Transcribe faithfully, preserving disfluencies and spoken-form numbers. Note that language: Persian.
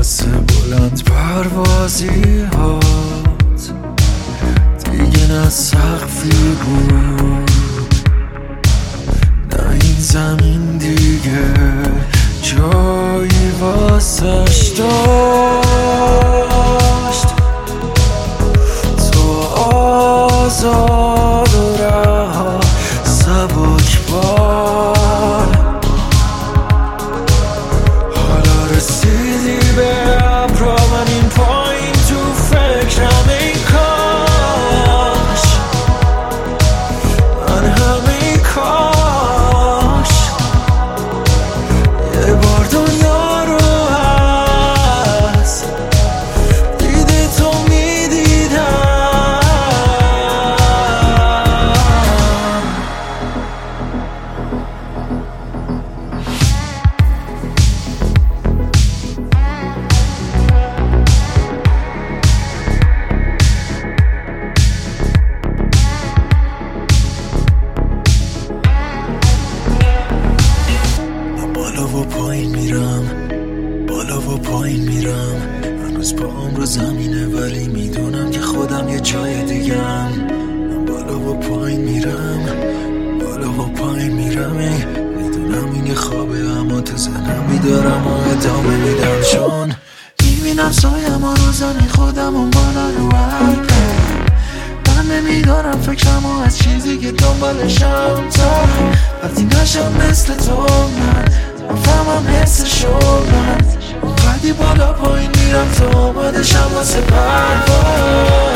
واسه بلند پروازی هات دیگه نه سقفی بود، نه این زمین دیگه جایی واسش داشت. تو آزاد و رها سبک بال، حالا رسیدی به ابرا، من این پایین تو فکرم ای کاش، من همین کاش یه بار دنیا رو از دید تو میدیدم. بالا و پایین میرم، بالا و پایین میرم، هنوز پاهم رو زمینه ولی میدونم که خودم یه جای دیگم. من بالا و پایین میرم، بالا و پایین میرم، میدونم این یه خوابه اما تو ذهنم میدارم و ادامه میدم، چون میبینم سایم ها رو زمین خودم اون بالا رو عرقه. من نمیدارم فکرم و از چیزی که دنبالشم، تا وقتی نشم مثل تو من فهمم حس شدن، اونقدی بالا پایین میرم تا آمادشم واسه پرواز.